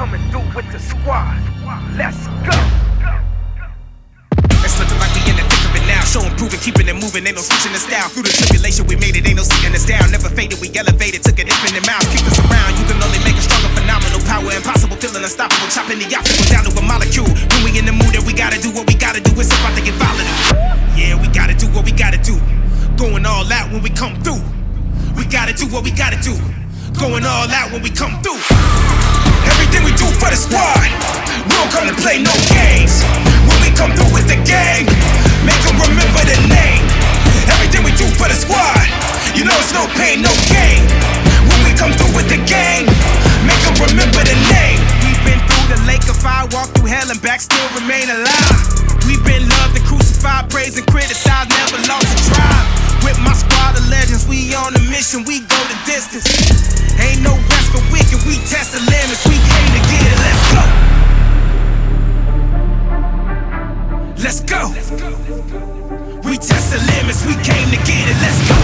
coming through with the squad. Let's go. It's looking like we in the thick of it now. Show improving, keeping it moving, ain't no switching the style. Through the tribulation we made it, ain't no sitting us down. Never faded, we elevated, took it infinite miles. Keep us around, you can only make a stronger, phenomenal power. Impossible, feeling unstoppable, chopping the obstacle down to a molecule. When we in the mood and we gotta do what we gotta do, it's about to get volatile. Yeah, we gotta do what we gotta do. Going all out when we come through. We gotta do what we gotta do. Going all out when we come through. Everything we do for the squad. We don't come to play no games. When we come through with the gang, make them remember the name. Everything we do for the squad. You know it's no pain, no gain. When we come through with the gang, make them remember the name. We've been through the lake of fire, walked through hell and back, still remain alive. We've been loved and crucified, praised and criticized, never lost a tribe. With my squad of legends, we on a mission, we go the distance. Ain't no rest for wicked, we test the limits, we came to get it, let's go. Let's go. We test the limits, we came to get it, let's go.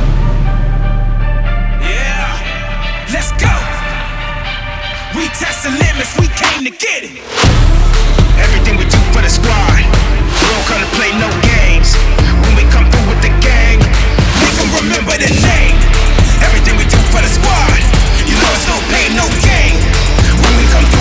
Yeah, let's go. We test the limits, we came to get it. Everything we do for the squad. We don't come to play no games. When we come through with the gang, make them remember the name. Everything we do for the squad. You know it's no pain, no gain. When we come